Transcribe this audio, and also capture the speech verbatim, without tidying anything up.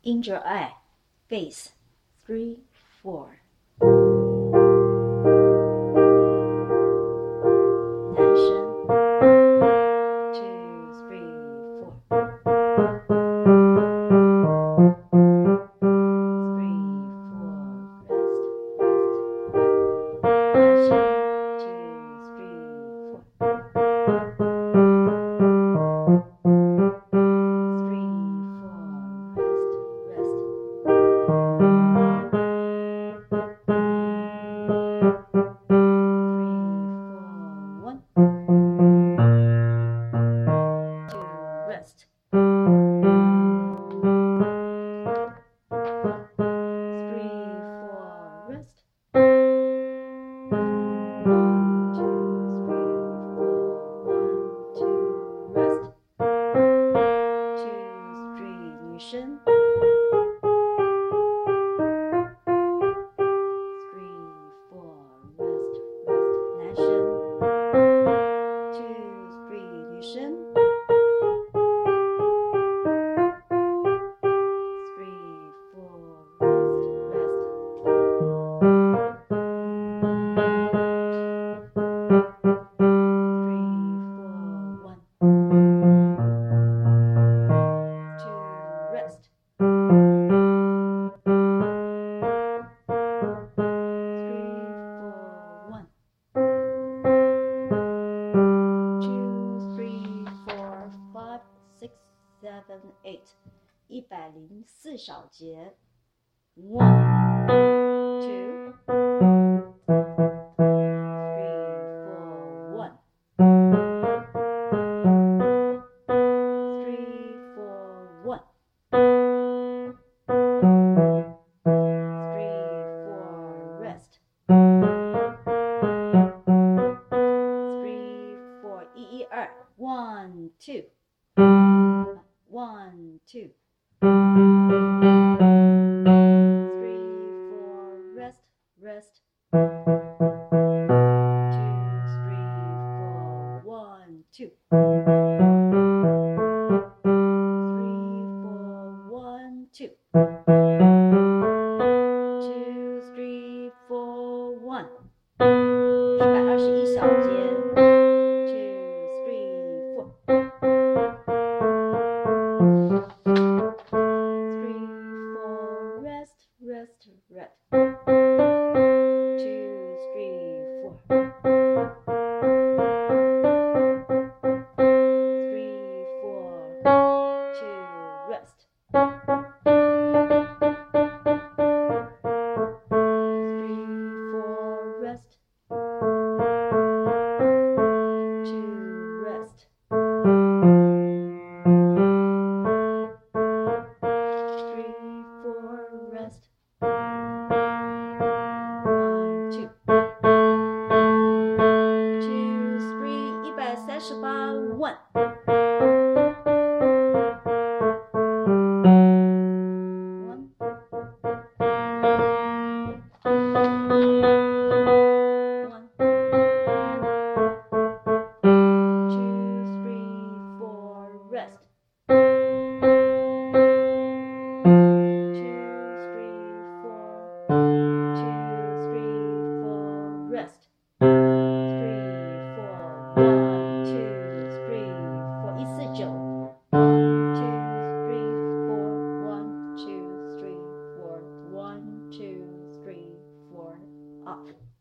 Angel eye, face, three, four. 男生 two, three, four. Three, four, rest, rest, rest. 男生 two, three, four. Rest. Three, four, rest. One, two, three, four. One, two, rest. Two, three, 女生。Three, four, rest, rest. 男生。Two, three, 女生。Rest. Three, four, one. Two, three, four, five, six, seven, eight. 一百零四小节。One, two, three, four, one. Three, four, one. Rest. Three, four, 一一二 one, two. One, two. Three, four, rest, rest. Two, three, four, one, two. Three, four, one, two. Two, three, four, one. 一百二十一小节。Two, three, four. Three, four, rest, rest, rest. Two, three, four. Three, four, two, rest. Rest. Two, rest. Three, four, rest. One, two. Two, three, 一百三十八 one. One. Rest. Two, three, four. Two, three, four. Rest. Three, four. One, two, three, four. 一四九。One, two, three, four. One, two, three, four. One, two, three, four. Up.